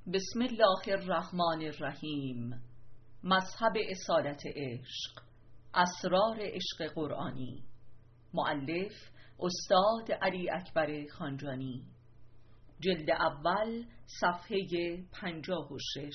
بسم الله الرحمن الرحیم. مذهب اصالت عشق، اسرار عشق قرآنی. مؤلف استاد علی اکبر خانجانی. جلد اول، صفحه 56.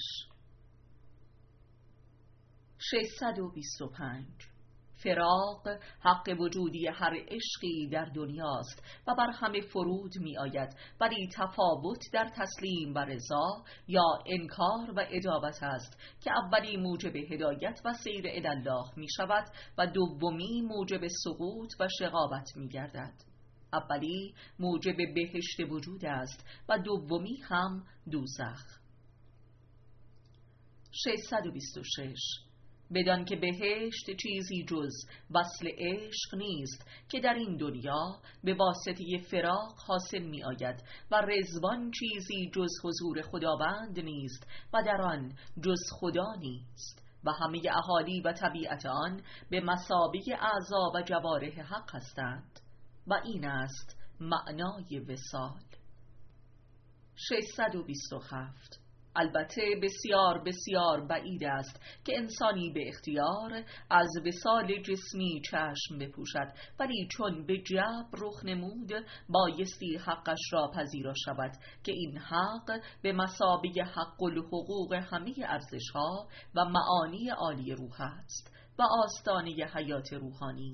625. فراق حق وجودی هر عشقی در دنیاست و بر همه فرود می آید، ولی تفاوت در تسلیم و رضا یا انکار و ادابت است که اولی موجب هدایت و سیر الی الله می شود و دومی موجب سقوط و شقاوت می گردد. اولی موجب بهشت وجود است و دومی هم دوزخ. 626. بدان که بهشت چیزی جز وصل عشق نیست که در این دنیا به واسطه فراق حاصل می آید و رضوان چیزی جز حضور خداوند نیست و در آن جز خدا نیست و همه اهالی و طبیعت آن به مثابه اعضا و جوارح حق هستند و این است معنای وصال. 627. البته بسیار بسیار بعید است که انسانی به اختیار از وصال جسمی چشم بپوشد، ولی چون به جبر رخ نمود بایستی حقش را پذیرا شود که این حق به مثابه حق الحقوق همه ارزش‌ها و معانی عالی روح است و آستانه حیات روحانی.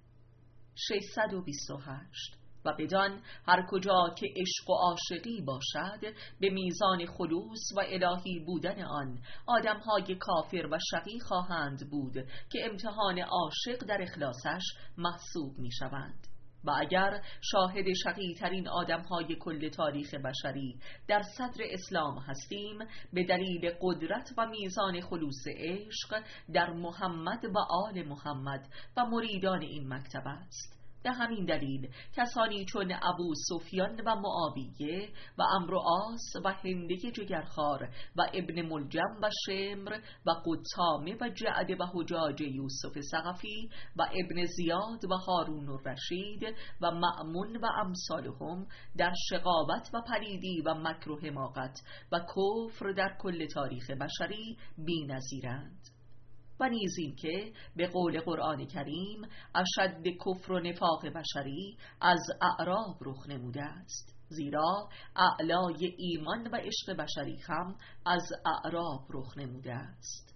628. و بدان هر کجا که عشق و عاشقی باشد به میزان خلوص و الهی بودن آن آدمهای کافر و شقی خواهند بود که امتحان عاشق در اخلاصش محسوب می شوند. و اگر شاهد شقی ترین آدمهای کل تاریخ بشری در صدر اسلام هستیم به دلیل قدرت و میزان خلوص عشق در محمد و آل محمد و مریدان این مکتب است. به همین دلیل کسانی چون ابو سفیان و معاویه و عمرو و عاص و هنده جگرخوار و ابن ملجم و شمر و قطامه و جعد و حجاج یوسف ثقفی و ابن زیاد و هارون الرشید و مأمون و امثالهم در شقاوت و پلیدی و مکر و حماقت و کفر در کل تاریخ بشری بی‌نظیرند. و نیز این که به قول قرآن کریم اشد کفر و نفاق بشری از اعراب رخ نموده است، زیرا اعلای ایمان و عشق بشری هم از اعراب رخ نموده است.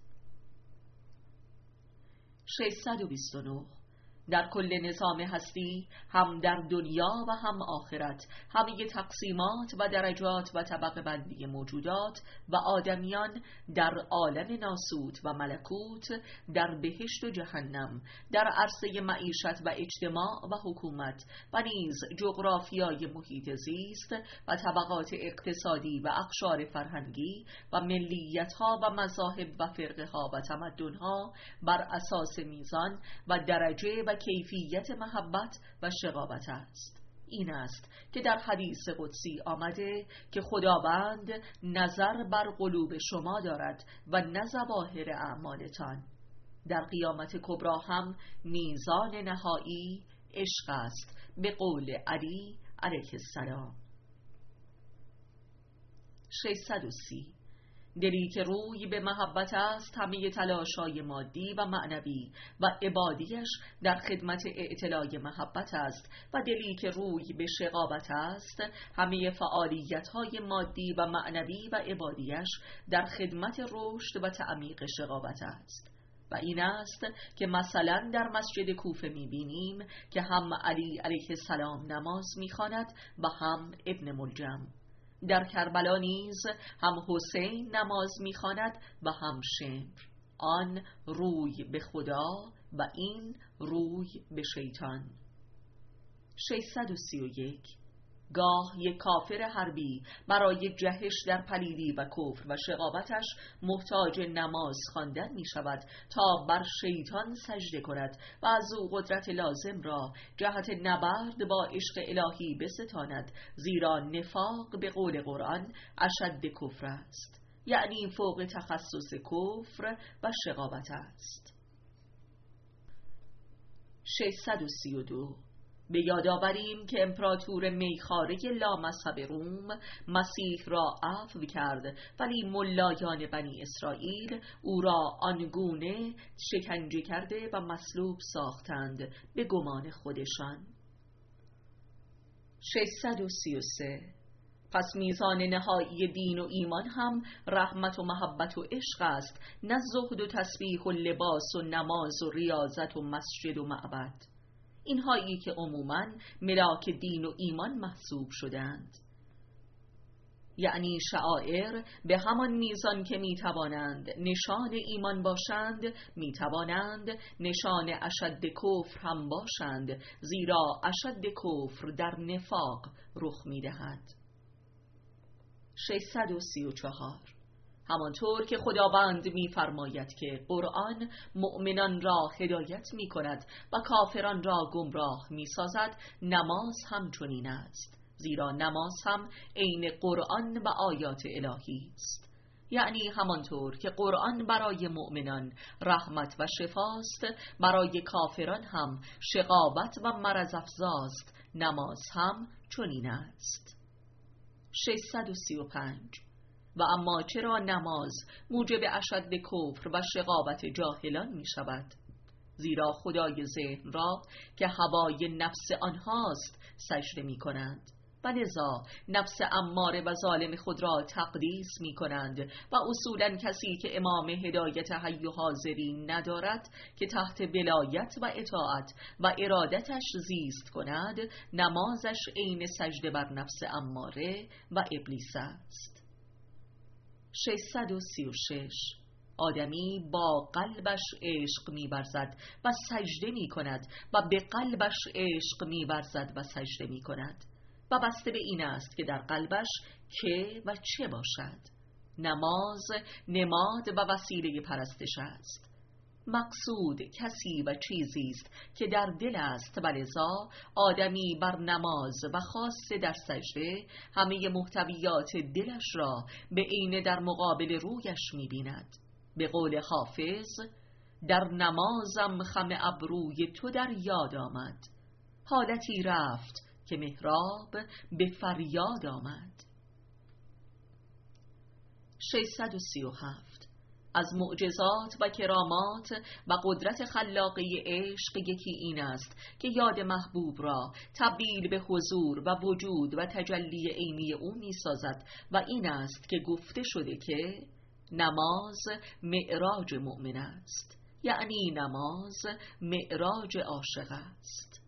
629. در کل نظام هستی هم در دنیا و هم آخرت همه تقسیمات و درجات و طبقه بندی موجودات و آدمیان در عالم ناسوت و ملکوت، در بهشت و جهنم، در عرصه معیشت و اجتماع و حکومت و نیز جغرافیای محیط زیست و طبقات اقتصادی و اقشار فرهنگی و ملیت‌ها و مذاهب و فرقه‌ها و تمدن‌ها بر اساس میزان و درجه و کیفیت محبت و شقاوت است. این است که در حدیث قدسی آمده که خداوند نظر بر قلوب شما دارد و نه ظواهر اعمالتان. در قیامت کبری هم میزان نهایی عشق است به قول علی علیه السلام. 630. دلی که روی به محبت است همه تلاشای مادی و معنوی و عبادیش در خدمت اعتلای محبت است و دلی که روی به شقاوت است همه فعالیت‌های مادی و معنوی و عبادیش در خدمت رشد و تعمیق شقاوت است. و این است که مثلا در مسجد کوفه می‌بینیم که هم علی علیه السلام نماز می‌خواند و هم ابن ملجم. در کربلا نیز هم حسین نماز می‌خواند و هم شمر، آن روی به خدا و این روی به شیطان. 631. گاه یک کافر حربی برای جهش در پلیدی و کفر و شقاوتش محتاج نماز خواندن می شود تا بر شیطان سجده کند و از او قدرت لازم را جهت نبرد با عشق الهی بستاند، زیرا نفاق به قول قرآن اشد کفر است، یعنی فوق تخصص کفر و شقاوت است. 632. به یاد آوریم که امپراتور میخاره لامذهب روم مسیح را عفو کرد، ولی ملایان بنی اسرائیل او را آنگونه شکنجه کرده و مصلوب ساختند به گمان خودشان. 633. پس میزان نهایی دین و ایمان هم رحمت و محبت و عشق است، نه زهد و تسبیح و لباس و نماز و ریاضت و مسجد و معبد، اینهایی که عموماً ملاک دین و ایمان محسوب شدند. یعنی شعائر به همان میزان که میتوانند نشان ایمان باشند، میتوانند نشان اشد کفر هم باشند، زیرا اشد کفر در نفاق رخ میدهد. 634. همانطور که خداوند می‌فرماید که قرآن مؤمنان را هدایت می‌کند و کافران را گمراه می‌سازد، نماز هم چنین است، زیرا نماز هم عین قرآن و آیات الهی است. یعنی همانطور که قرآن برای مؤمنان رحمت و شفاست، برای کافران هم شقاوت و مرض افزاست، نماز هم چنین است. 635. و اما چرا نماز موجب اشد کفر و شقاوت جاهلان می شود؟ زیرا خدای ذهن را که هوای نفس آنهاست سجده می کنند و لذا نفس اماره و ظالم خود را تقدیس می کنند و اصولا کسی که امام هدایت حی و حاضرین ندارد که تحت ولایت و اطاعت و ارادتش زیست کند، نمازش عین سجده بر نفس اماره و ابلیس است. 636. آدمی با قلبش عشق می‌ورزد و سجده می‌کند و به قلبش عشق می‌ورزد و سجده می‌کند و بسته به این است که در قلبش که و چه باشد. نماز نماد و وسیله پرستش است. مقصود کسی و چیزی است که در دل است و لذا آدمی بر نماز و خاصه در سجده همه محتویات دلش را به عینه در مقابل رویش می‌بیند. به قول حافظ: در نمازم خم ابروی تو در یاد آمد، حالتی رفت که محراب به فریاد آمد. 637. از معجزات و کرامات و قدرت خلاقه عشق یکی این است که یاد محبوب را تبدیل به حضور و وجود و تجلی عینی او می سازد و این است که گفته شده که نماز معراج مؤمن است، یعنی نماز معراج عاشق است.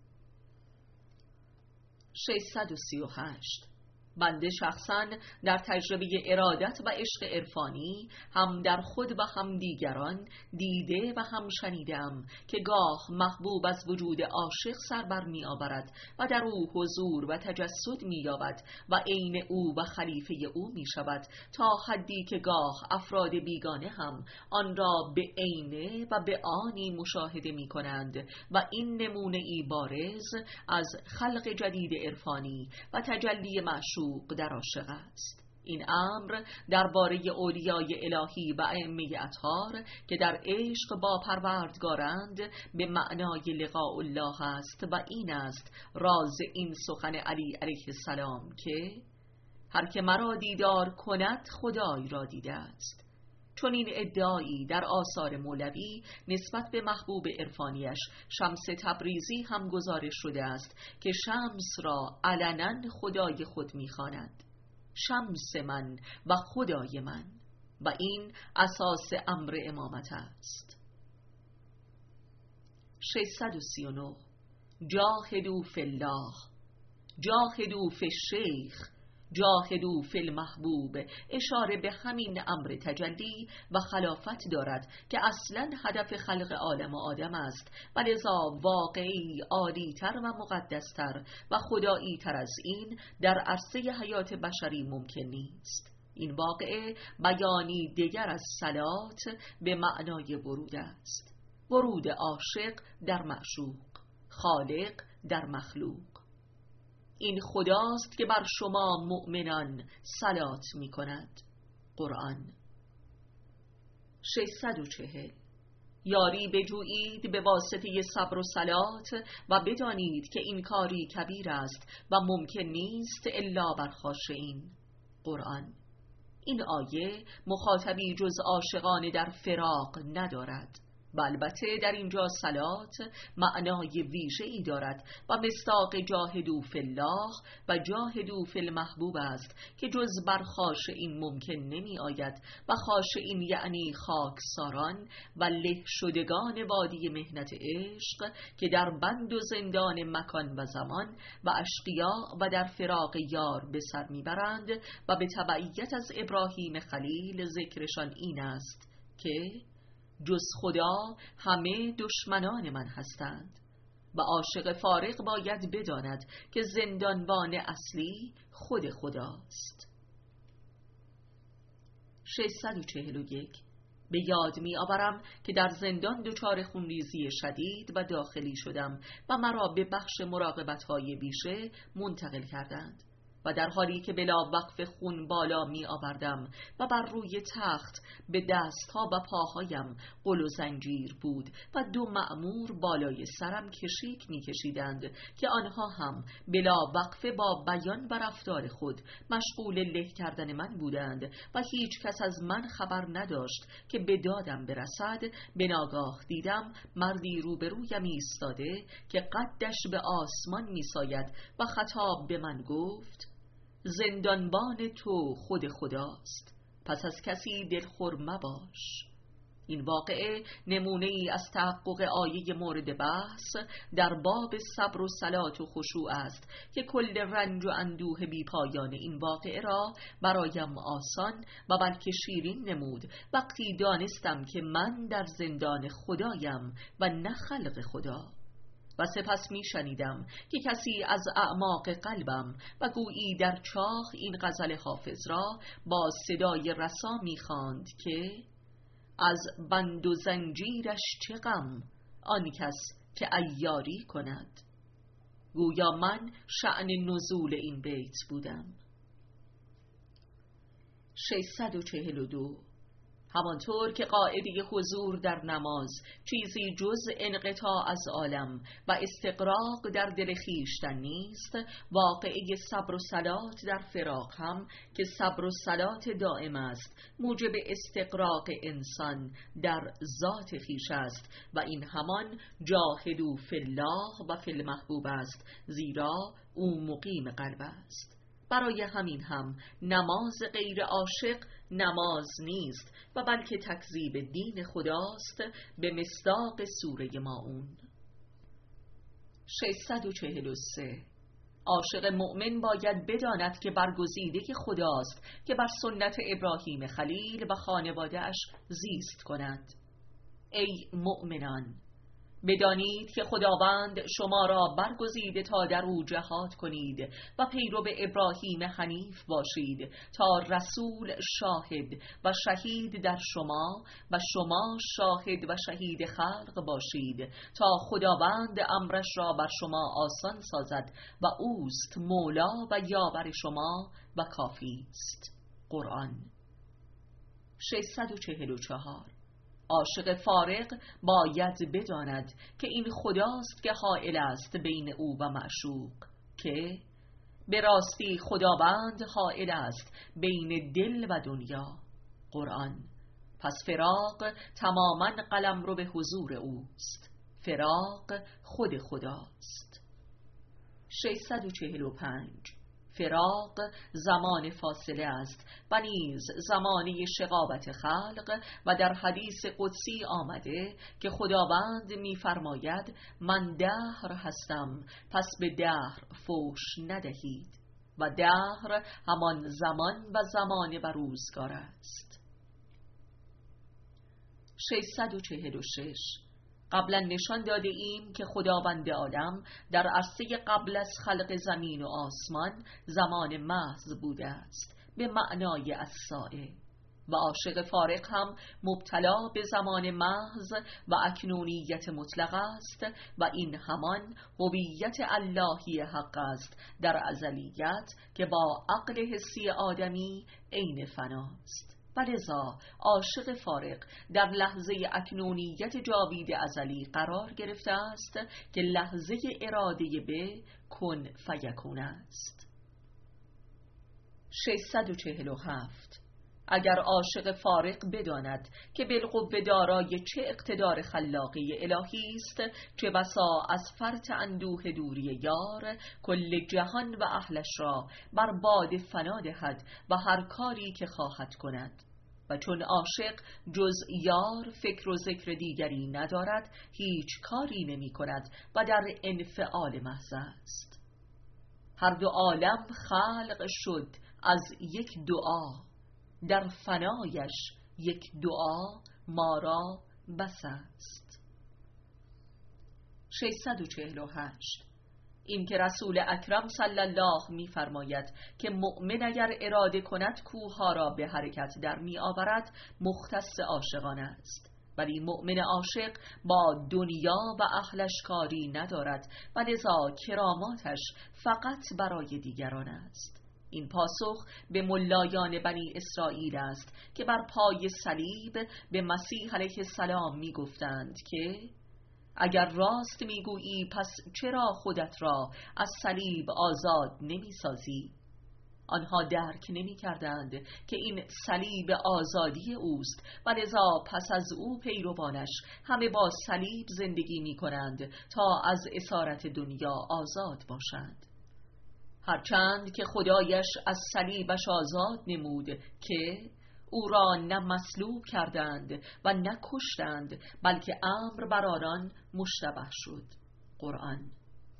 638. بنده شخصاً در تجربه ارادت و عشق عرفانی هم در خود و هم دیگران دیده و هم شنیدم که گاه محبوب از وجود عاشق سر بر می آورد و در او حضور و تجسد می یابد و عین او و خلیفه او می شود، تا حدی که گاه افراد بیگانه هم آن را به عینه و به آنی مشاهده می کنند و این نمونه ای بارز از خلق جدید عرفانی و تجلی معشوق در عاشق است. این امر درباره اولیای الهی و ائمه اطهار که در عشق با پروردگارند به معنای لقاء الله است و این است راز این سخن علی علیه السلام که هر که مرا دیدار کند خدای را دیده است. چون این ادعایی در آثار مولوی نسبت به محبوب عرفانیش شمس تبریزی هم گزارش شده است که شمس را علنا خدای خود می‌خواند، شمس من و خدای من، و این اساس امر امامت است. 639. جاهدوا فی الله، جاهدوا فی الشیخ، جاهدوا فی المحبوب، اشاره به همین امر تجلی و خلافت دارد که اصلا هدف خلق عالم و آدم است و لذا واقعی عالی‌تر و مقدستر و خدایی‌تر از این در عرصه حیات بشری ممکن نیست. این واقعه بیانی دیگر از صلات به معنای ورود است، ورود عاشق در معشوق، خالق در مخلوق. این خداست که بر شما مؤمنان صلات می کند. قرآن. 640. یاری بجویید به واسطه صبر و صلات و بدانید که این کاری کبیر است و ممکن نیست الا بر خاشعین. قرآن. این آیه مخاطبی جز عاشقان در فراق ندارد و البته در اینجا صلات معنای ویژه‌ای دارد و مصداق جاهدوا فی الله و جاهدوا فی المحبوب است که جز بر خاشعین ممکن نمی آید و خاشعین یعنی خاکساران و له شدگان وادی محنت عشق که در بند و زندان مکان و زمان و اشقیا و در فراق یار به سر میبرند و به تبعیت از ابراهیم خلیل ذکرشان این است که جز خدا همه دشمنان من هستند و عاشق فارغ باید بداند که زندانبان اصلی خود خداست. 641 به یاد می آورم که در زندان دچار خونریزی شدید و داخلی شدم و مرا به بخش مراقبت‌های بیشه منتقل کردند و در حالی که بلا وقف خون بالا می آوردم و بر روی تخت به دستها و پاهایم قل و زنجیر بود و 2 مأمور بالای سرم کشیک می کشیدند که آنها هم بلا وقف با بیان و رفتار خود مشغول له کردن من بودند و هیچ کس از من خبر نداشت که به دادم برسد. به ناگاه دیدم مردی روبرویم ایستاده که قدش به آسمان می ساید و خطاب به من گفت: زندانبان تو خود خداست، پس از کسی دلخور مباش. این واقعه نمونه ای از تحقق آیه مورد بحث در باب صبر و صلات و خشوع است که کل رنج و اندوه بی پایان این واقعه را برایم آسان و بلکه شیرین نمود وقتی دانستم که من در زندان خدایم و نه خلق خدا. و سپس می شنیدم که کسی از اعماق قلبم و گویی در چاه این غزل حافظ را با صدای رسا می خواند که از بند و زنجیرش چه غم آن کس که عیاری کند. گویا من شأن نزول این بیت بودم. 642 همانطور که قاعده حضور در نماز چیزی جز انقطاع از عالم و استغراق در دل خویشتن نیست، واقعه صبر و صلات در فراق هم که صبر و صلات دائم است موجب استغراق انسان در ذات خویش است و این همان جاهدوا فی الله و فی المحبوب است، زیرا او مقیم قلب است. برای همین هم نماز غیر عاشق نماز نیست و بلکه تکذیب دین خداست به مصداق سوره ماعون. 643 عاشق مؤمن باید بداند که برگزیده خداست که بر سنت ابراهیم خلیل و خانواده اش زیست کند. ای مؤمنان، بدانید که خداوند شما را برگزیده تا در او جهاد کنید و پیرو ابراهیم حنیف باشید تا رسول شاهد و شهید در شما و شما شاهد و شهید خلق باشید تا خداوند امرش را بر شما آسان سازد و اوست مولا و یاور شما و کافی است. قرآن. 644 عاشق فارغ باید بداند که این خداست که حائل است بین او و معشوق، که به راستی خداوند حائل است بین دل و دنیا. قرآن. پس فراق تماما قلمرو به حضور اوست، فراق خود خداست. 645 فراق زمان فاصله است و نیز زمانه شقاوت خلق و در حدیث قدسی آمده که خداوند می‌فرماید من دهر هستم پس به دهر فوش ندهید و دهر همان زمان و زمان و روزگار است. 646 قبلا نشان داده ایم که خداوند عالم در عرصه قبل از خلق زمین و آسمان زمان محض بوده است به معنای الساعه و عاشق فارغ هم مبتلا به زمان محض و اکنونیت مطلق است و این همان هویت اللهی حق است در ازلیت که با عقل حسی آدمی عین فناست و لذا عاشق فارغ در لحظه اکنونیت جاوید ازلی قرار گرفته است که لحظه اراده به کن فیکون است. 647. اگر عاشق فارغ بداند که بالقوه دارای چه اقتدار خلاقی الهی است، چه بسا از فرط اندوه دوری یار کل جهان و اهلش را بر باد فنا دهد و هر کاری که خواهد کند، و چون عاشق جز یار فکر و ذکر دیگری ندارد هیچ کاری نمی کند و در انفعال محض است. هر دو عالم خلق شد از یک دعا، در فنایش یک دعا ما را بس است. 648. این که رسول اکرم صلی الله می‌فرماید که مؤمن اگر اراده کند کوه‌ها را به حرکت در می‌آورد مختص عاشقان است، ولی مؤمن عاشق با دنیا و اهلش کاری ندارد و لذا کراماتش فقط برای دیگران است. این پاسخ به ملایان بنی اسرائیل است که بر پای صلیب به مسیح علیه السلام می گفتند که اگر راست می گویی پس چرا خودت را از صلیب آزاد نمی سازی؟ آنها درک نمی کردند که این صلیب آزادی اوست و لذا پس از او پیروانش همه با صلیب زندگی می کنند تا از اسارت دنیا آزاد باشند. هرچند که خدایش از صلیبش آزاد نمود که او را نه مصلوب کردند و نه کشتند، بلکه امر بر آنان مشتبه شد. قرآن.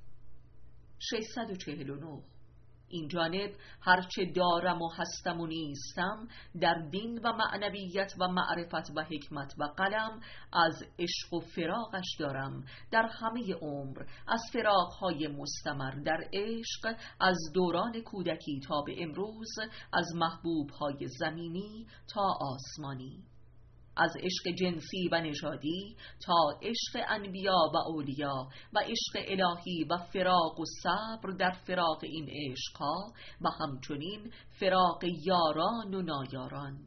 649. این جانب هرچه دارم و هستم و نیستم در دین و معنویت و معرفت و حکمت و قلم از عشق و فراقش دارم در همه عمر، از فراقهای مستمر در عشق از دوران کودکی تا به امروز، از محبوبهای زمینی تا آسمانی، از عشق جنسی و نژادی تا عشق انبیا و اولیا و عشق الهی و فراق و صبر در فراق این عشقها و همچنین فراق یاران و نایاران.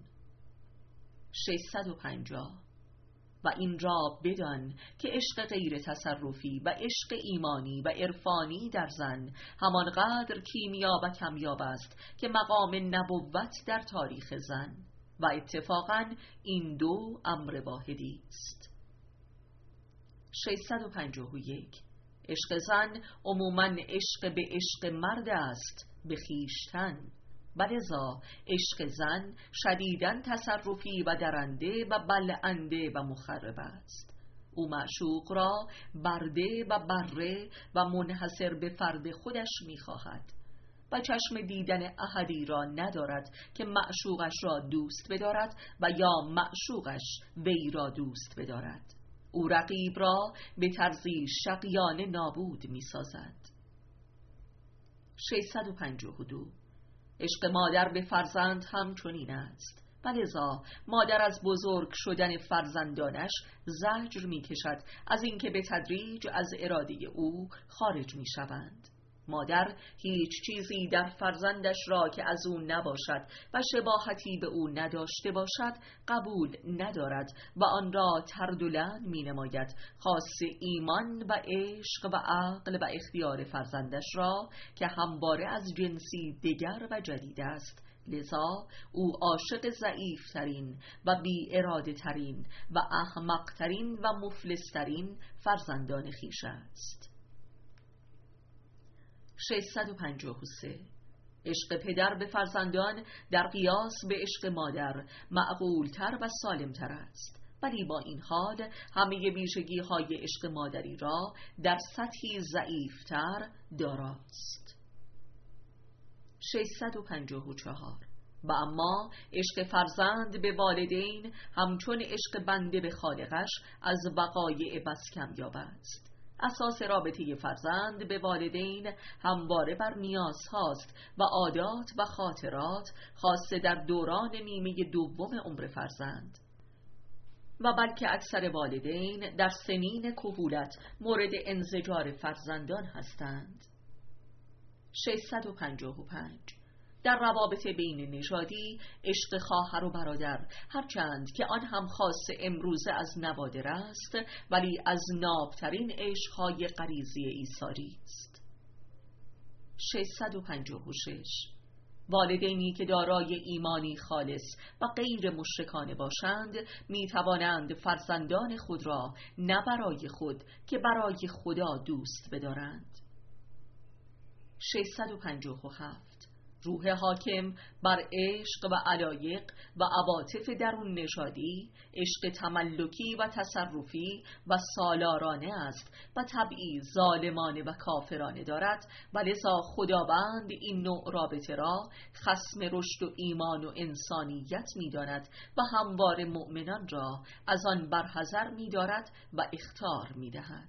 650. و این را بدان که عشق غیر تصرفی و عشق ایمانی و عرفانی در زن همانقدر کیمیا و کمیاب است که مقام نبوت در تاریخ زن، و اتفاقاً این دو امر واحدی است. 651. عشق زن عموماً عشق به عشق مرد است به خویشتن، و لذا عشق زن شدیداً تصرفی و درنده و بلعنده و مخرب است. او معشوق را برده و بره و منحصر به فرد خودش می‌خواهد و چشم دیدن احدی را ندارد که معشوقش را دوست بدارد و یا معشوقش وی را دوست بدارد. او رقیب را به طرزی شقیانه نابود می سازد. 652. عشق مادر به فرزند همچنین است، و لذا مادر از بزرگ شدن فرزندانش زجر می کشد از اینکه به تدریج از اراده او خارج می شوند. مادر هیچ چیزی در فرزندش را که از او نباشد و شباهتی به او نداشته باشد قبول ندارد و آن را طرد و لعن می نماید، خاص ایمان و عشق و عقل و اختیار فرزندش را که همواره از جنسی دگر و جدید است. لذا او عاشق ضعیف ترین و بی اراده ترین و احمق ترین و مفلس ترین فرزندان خویش است. 653. عشق پدر به فرزندان در قیاس به عشق مادر معقولتر و سالمتر است، ولی با این حال همه ویژگی های عشق مادری را در سطحی ضعیفتر داراست. 654. و اما عشق فرزند به والدین همچون عشق بنده به خالقش از وقایع بس کمیاب است. اساس رابطه فرزند به والدین همواره بر نیاز هاست و عادات و خاطرات خاصه در دوران نیمه دوم عمر فرزند، و بلکه اکثر والدین در سنین کهولت مورد انزجار فرزندان هستند. 655. در روابط بین نژادی عشق خواهر و برادر، هرچند که آن هم خاص امروزه از نوادر است، ولی از نابترین عشقهای غریزی ایثاری است. 656. والدینی که دارای ایمانی خالص و غیر مشرکانه باشند می توانند فرزندان خود را نه برای خود که برای خدا دوست بدارند. 657. روح حاکم بر عشق و علایق و عواطف درون نژادی، عشق تملکی و تصرفی و سالارانه است و طبعی ظالمانه و کافرانه دارد و لذا خداوند این نوع رابطه را خصم رشد و ایمان و انسانیت می داند و هموار مؤمنان را از آن برحذر می دارد و اخطار می دهد.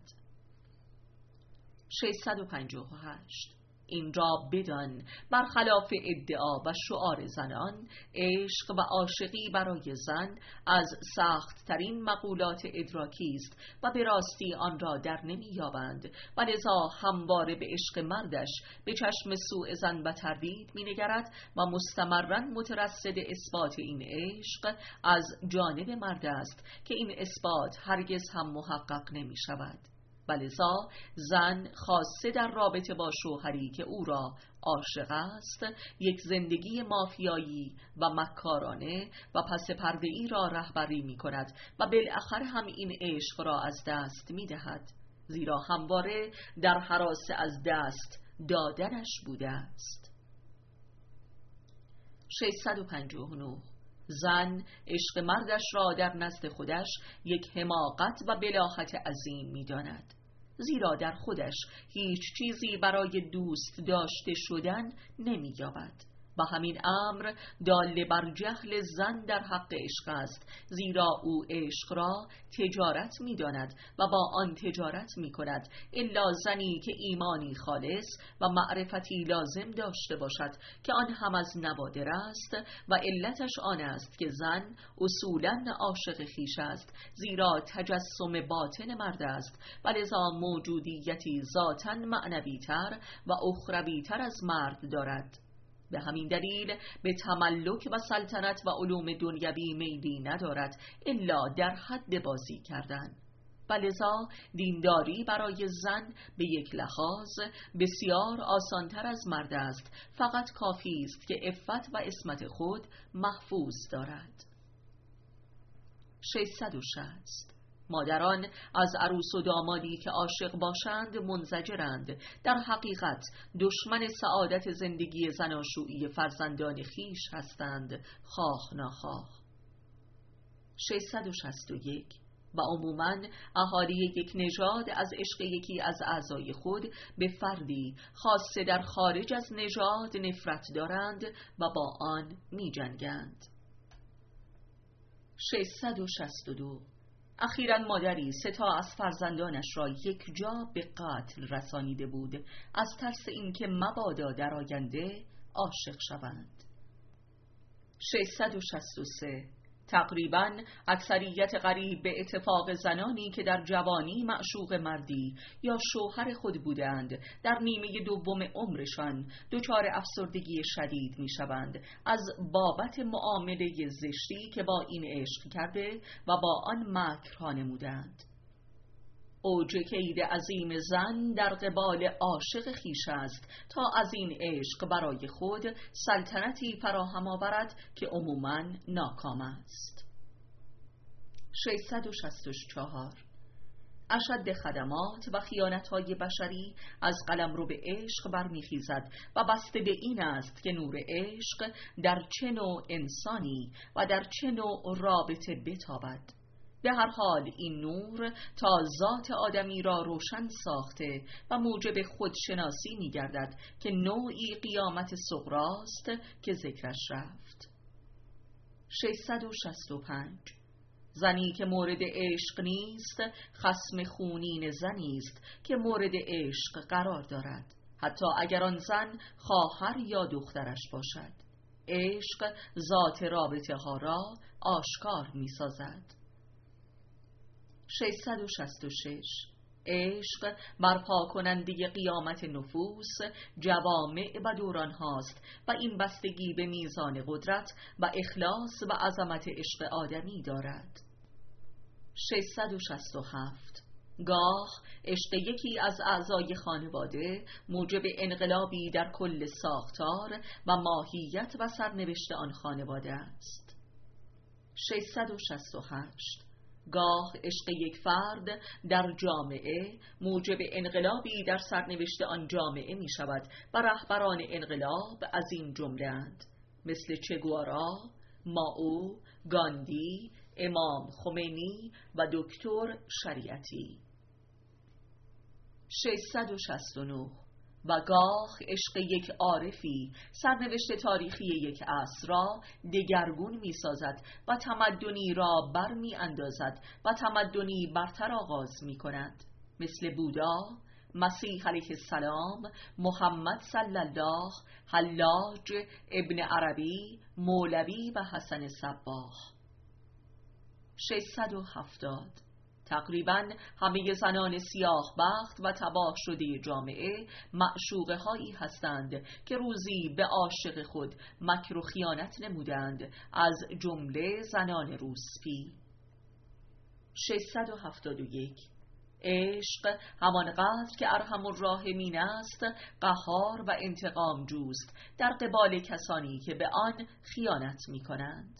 658. این را بدان برخلاف ادعا و شعار زنان، عشق و عاشقی برای زن از سخت ترین مقولات ادراکی است و به راستی آن را در نمی یابند و لذا همواره به عشق مردش به چشم سوء ظن و تردید می نگرد و مستمراً مترصد اثبات این عشق از جانب مرد است که این اثبات هرگز هم محقق نمی شود. ولذا زن خاصه در رابطه با شوهری که او را عاشق است، یک زندگی مافیایی و مکارانه و پس پرده‌ای را رهبری می کند و بالاخره هم این عشق را از دست می دهد، زیرا همواره در هراس از دست دادنش بوده است. 659. زن عشق مردش را در نزد خودش یک حماقت و بلاهت عظیم می داند، زیرا در خودش هیچ چیزی برای دوست داشته شدن نمی یابد و همین امر دال بر جهل زن در حق عشق است، زیرا او عشق را تجارت می داند و با آن تجارت می کند، الا زنی که ایمانی خالص و معرفتی لازم داشته باشد که آن هم از نوادر است و علتش آن است که زن اصولاً عاشق خویش است، زیرا تجسم باطن مرد است و لذا موجودیتی ذاتاً معنوی تر و اخروی تر از مرد دارد. به همین دلیل به تملک و سلطنت و علوم دنیوی میلی ندارد الا در حد بازی کردن. و لذا دینداری برای زن به یک لحاظ بسیار آسانتر از مرد است، فقط کافی است که عفت و عصمت خود محفوظ دارد. 660. مادران از عروس و دامادی که عاشق باشند منزجرند، در حقیقت دشمن سعادت زندگی زناشویی فرزندان خیش هستند، خواه ناخواه. 661. و عموماً اهالی یک نژاد از عشق یکی از اعضای خود به فردی خاصه در خارج از نژاد نفرت دارند و با آن می جنگند. 662. اخیراً مادری 3 از فرزندانش را یک جا به قتل رسانیده بود از ترس اینکه مبادا در آینده عاشق شوند. 663. تقریباً اکثریت قریب به اتفاق زنانی که در جوانی معشوق مردی یا شوهر خود بودند، در نیمه دوم عمرشان دچار افسردگی شدید می شوند از بابت معامله زشتی که با این عشق کرده و با آن مکرها نمودند. اوج کید عظیم زن در قبال عاشق خویش است تا از این عشق برای خود سلطنتی فراهم آورد که عموماً ناکام است. 664. اشد خدمات و خیانت‌های بشری از قلمرو به عشق برمیخیزد و بسته به این است که نور عشق در چه نوع انسانی و در چه نوع رابطه بتابد. به هر حال این نور تا ذات آدمی را روشن ساخته و موجب خودشناسی می گردد که نوعی قیامت صغراست که ذکرش رفت. 665. زنی که مورد عشق نیست خصم خونین زنی است که مورد عشق قرار دارد، حتی اگر آن زن خواهر یا دخترش باشد. عشق ذات رابطه ها را آشکار می سازد. 666. عشق برپا کننده قیامت نفوس، جوامع و دوران هاست و این بستگی به میزان قدرت و اخلاص و عظمت عشق آدمی دارد. 667. گاه عشق یکی از اعضای خانواده موجب انقلابی در کل ساختار و ماهیت و سرنوشت آن خانواده است. 668. گاه عشق یک فرد در جامعه موجب انقلابی در سرنوشت آن جامعه می شود و رهبران انقلاب از این جمله اند، مثل چه گوارا، مائو، گاندی، امام خمینی و دکتر شریعتی. 669. و گاه عشق یک عارفی سرنوشت تاریخی یک عصر را دگرگون می سازد و تمدنی را بر می اندازد و تمدنی برتر آغاز می کند، مثل بودا، مسیح علیه السلام، محمد صلی الله، حلاج، ابن عربی، مولوی و حسن صباح. 670. تقریباً همه زنان سیاه بخت و تباه شده جامعه معشوقه هایی هستند که روزی به عاشق خود مکر و خیانت نمودند، از جمله زنان روسپی. 671. عشق همانقدر که ارحم الراحمین است قهار و انتقام جوست در قبال کسانی که به آن خیانت می کنند.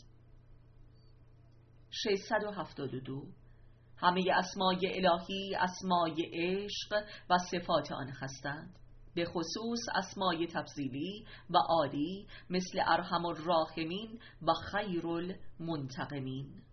672. همه اسمای الهی اسمای عشق و صفات آن هستند، به خصوص اسمای تفضیلی و عالی مثل ارحم الراحمین و خیر المنتقمین.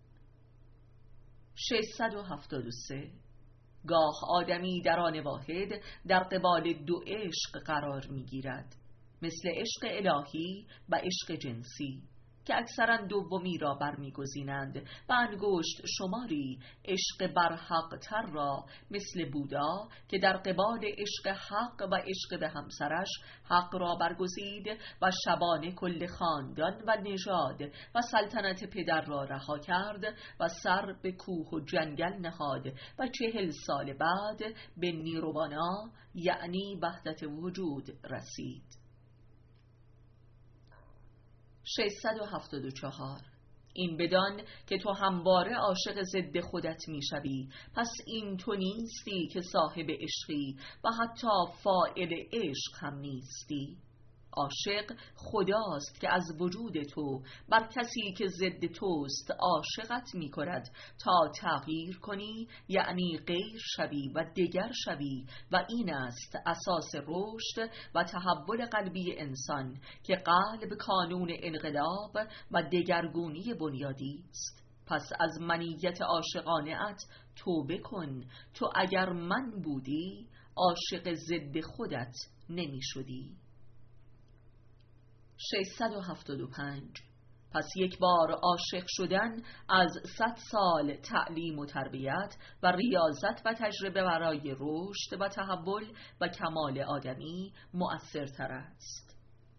673. گاه آدمی در آن واحد در قبال دو عشق قرار می گیرد، مثل عشق الهی و عشق جنسی که اکثرا دومی را برمیگزینند و انگشت شماری عشق برحق تر را مثل بودا که در قبال عشق حق و عشق به همسرش حق را برگزید و شبانه کل خاندان و نژاد و سلطنت پدر را رها کرد و سر به کوه و جنگل نهاد و 40 سال بعد به نیروانا یعنی وحدت وجود رسید. 674. این بدان که تو همواره عاشق ضد خودت میشوی، پس این تو نیستی که صاحب عشقی و حتی فاعل عشق هم نیستی. عاشق خداست که از وجود تو بر کسی که ضد توست عاشقت می کند تا تغییر کنی، یعنی غیر شوی و دگر شوی، و این است اساس رشد و تحول قلبی انسان که قلب کانون انقلاب و دگرگونی بنیادی است. پس از منیت عاشقانه‌ات توبه کن، تو اگر من بودی عاشق ضد خودت نمی شدی. 675. پس یک بار عاشق شدن از 100 سال تعلیم و تربیت و ریاضت و تجربه برای رشد و تحول و کمال آدمی مؤثرتر است.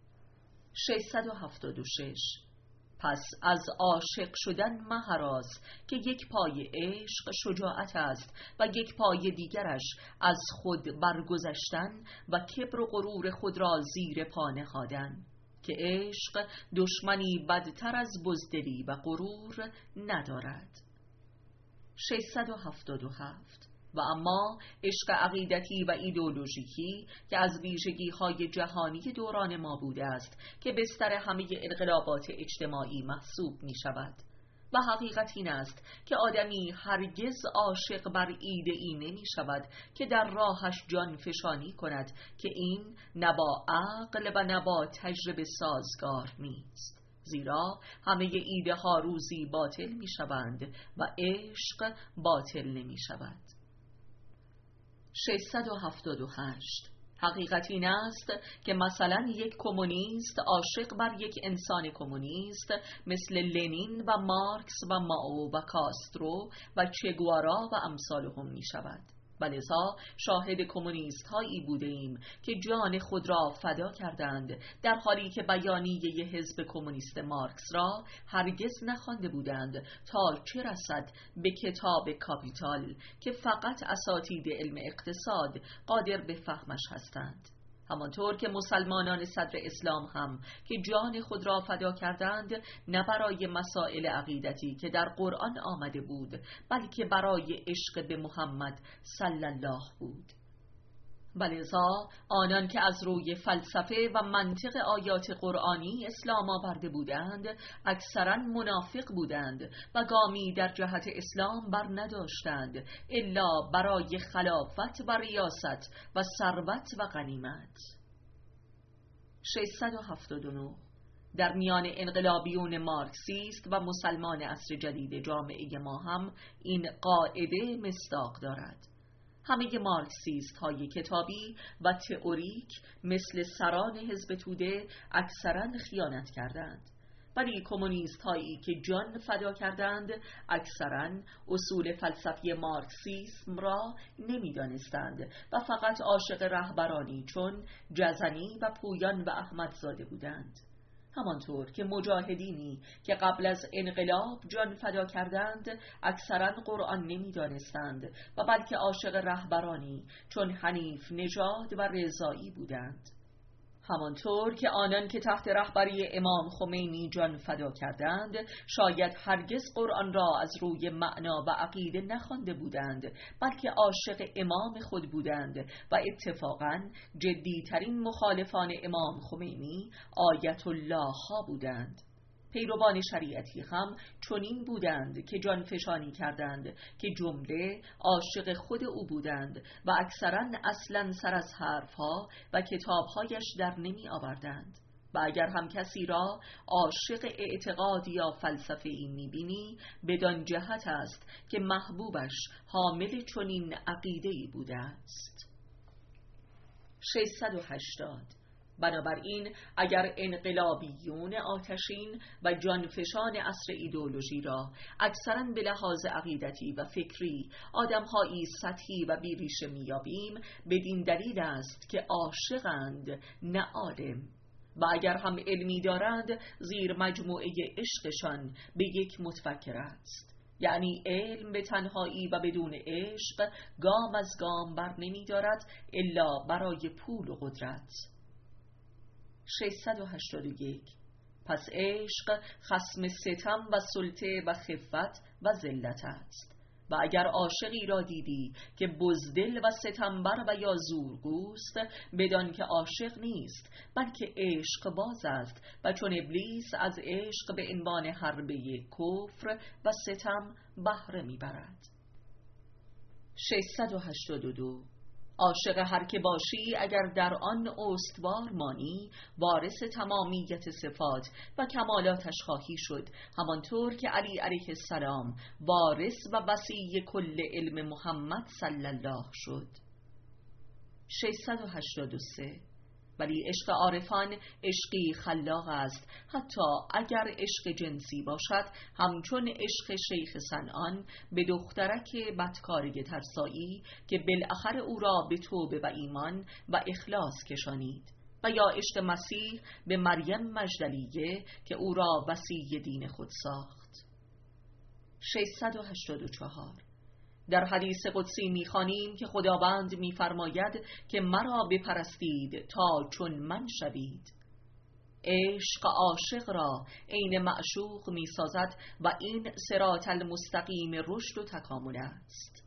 676. پس از عاشق شدن مهراز که یک پای عشق شجاعت است و یک پای دیگرش از خود برگذشتن و کبر و غرور خود را زیر پا نهادن، که عشق دشمنی بدتر از بزدلی و غرور ندارد. 677. و اما عشق عقیدتی و ایدئولوژیکی که از ویژگی‌های جهانی دوران ما بوده است که بستر همه انقلابات اجتماعی محسوب می شود، و حقیقت این است که آدمی هرگز عاشق بر ایده‌ای نمی شود که در راهش جان فشانی کند که این نه با عقل و نه با تجربه سازگار نیست، زیرا همه ایده ها روزی باطل می شوند و عشق باطل نمی شود. 678. حقیقت این است که مثلا یک کمونیست عاشق بر یک انسان کمونیست مثل لنین و مارکس و مائو و کاسترو و چه گوارا و امثالهم می شود، و لذا شاهد کمونیست هایی بوده ایم که جان خود را فدا کردند، در حالی که بیانیه حزب کمونیست مارکس را هرگز نخوانده بودند تا چه رسد به کتاب کاپیتال که فقط اساتید علم اقتصاد قادر به فهمش هستند. همانطور که مسلمانان صدر اسلام هم که جان خود را فدا کردند، نه برای مسائل عقیدتی که در قرآن آمده بود، بلکه برای عشق به محمد صلی الله بود. ولذا آنان که از روی فلسفه و منطق آیات قرآنی اسلام آورده بودند، اکثراً منافق بودند و گامی در جهت اسلام بر نداشتند الا برای خلافت و ریاست و ثروت و غنیمت. 679 در میان انقلابیون مارکسیست و مسلمان عصر جدید جامعه ما هم این قاعده مصداق دارد. همه مارکسیست های کتابی و تئوریک مثل سران حزب توده اکثراً خیانت کردند، ولی کمونیست هایی که جان فدا کردند اکثراً اصول فلسفی مارکسیسم را نمی‌دانستند و فقط عاشق رهبرانی چون جزنی و پویان و احمدزاده بودند. همانطور که مجاهدینی که قبل از انقلاب جان فدا کردند اکثراً قرآن نمی‌دانستند و بلکه عاشق رهبرانی چون حنیف نژاد و رضایی بودند. همانطور که آنان که تحت رهبری امام خمینی جان فدا کردند شاید هرگز قرآن را از روی معنا و عقیده نخوانده بودند، بلکه عاشق امام خود بودند و اتفاقاً جدیترین مخالفان امام خمینی آیت الله ها بودند. پیروان شریعتی هم چنین بودند که جان فشانی کردند که جمله عاشق خود او بودند و اکثراً اصلاً سر از حرفها و کتابهایش در نمی آوردند. و اگر هم کسی را عاشق اعتقاد یا فلسفه ای می بینی، بدان جهت است که محبوبش حامل چنین عقیده‌ای بوده است. 680 بنابراین اگر انقلابیون آتشین و جانفشان عصر ایدئولوژی را اکثراً به لحاظ عقیدتی و فکری آدم‌هایی سطحی و بیریشه می‌یابیم، بدین دلیل است که عاشقند نه عالم، و اگر هم علمی دارند زیر مجموعه عشقشان به یک متفکر است. یعنی علم به تنهایی و بدون عشق گام از گام بر نمی دارد الا برای پول و قدرت. 681 پس عشق خصم ستم و سلطه و خفت و ذلت است. و اگر عاشقی را دیدی که بزدل و ستمبر و یا زورگوست، بدان که عاشق نیست بلکه عشق باز است و چون ابلیس از عشق به عنوان حربه کفر و ستم بهره میبرد. 682 عاشق هر که باشی اگر در آن استوار مانی، وارث تمامیت صفات و کمالاتش خواهی شد، همانطور که علی علیه السلام وارث و وصی کل علم محمد صلی الله شد. 683 ولی عشق عارفان عشقی خلاق است، حتی اگر عشق جنسی باشد، همچون عشق شیخ صنعان به دخترک بدکاره ترسایی که بالاخره او را به توبه و ایمان و اخلاص کشانید، و یا عشق مسیح به مریم مجدلیه که او را وصی دین خود ساخت. 684 در حدیث قدسی می‌خوانیم که خداوند می‌فرماید که مرا بپرستید تا چون من شوید. عشق عاشق را عین معشوق می‌سازد و این صراط المستقیم رشد و تکامل است.